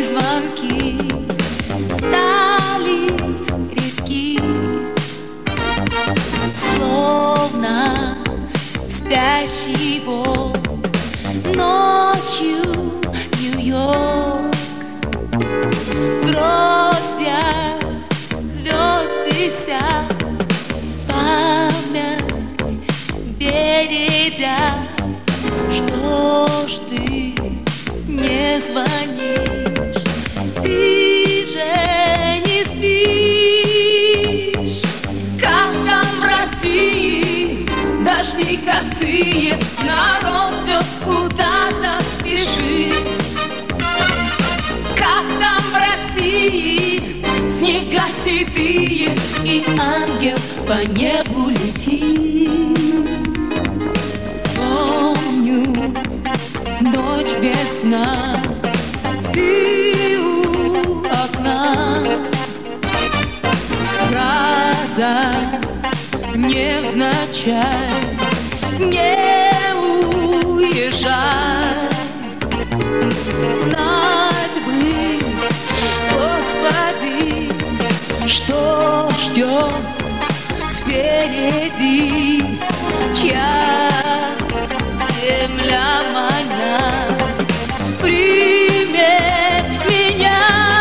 звонки стали редки, словно спящий Бог ночью Нью-Йорк. Гроздья звезд висят, память бередя. Что ж ты не звонишь? Ты же не спишь. Как там в России дожди косые, народ все куда-то спешит. Как там в России снега седые, и ангел по небу летит. Помню ночь без сна, ты у окна. Фраза невзначай: не уезжай. Знать бы, Господи, что ждет впереди, чья земля моя примет меня.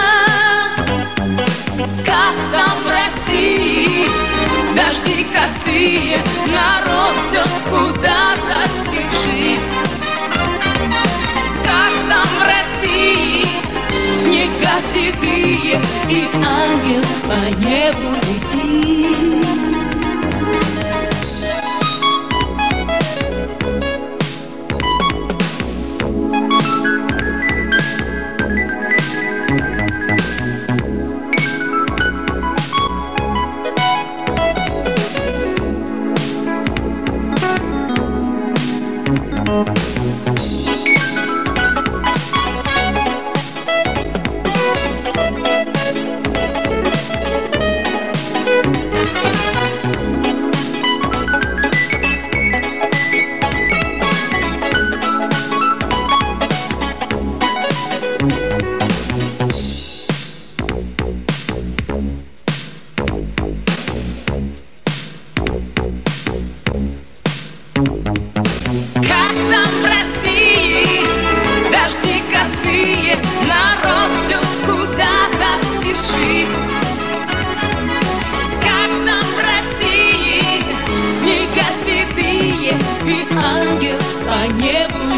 Как там в России дожди косые, народ все куда-то спешит. Как там в России снега седые, и ангел по небу летит. Народ все куда-то спешит. Как там в России снега седые, и ангел по небу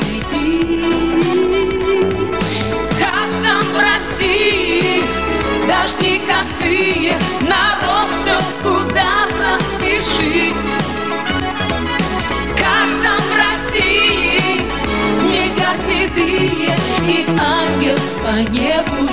летит. Как там в России дожди косые, народ все куда-то спешит. Как там в России снега седые, и ангел по небу